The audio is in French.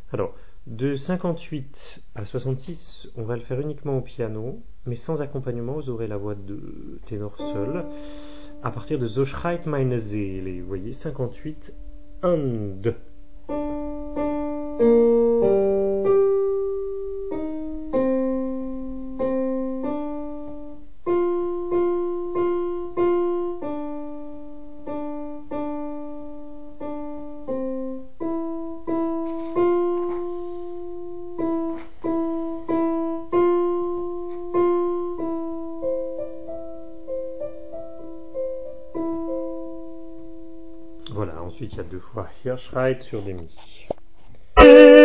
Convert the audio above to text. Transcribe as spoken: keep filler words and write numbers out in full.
Alors, de cinquante-huit à soixante-six, on va le faire uniquement au piano, mais sans accompagnement, vous aurez la voix de ténor seul. À partir de So schreit meine Seele, vous voyez, cinquante-huit, un, deux. Voilà, ensuite il y a deux fois Hirschreit sur des mi.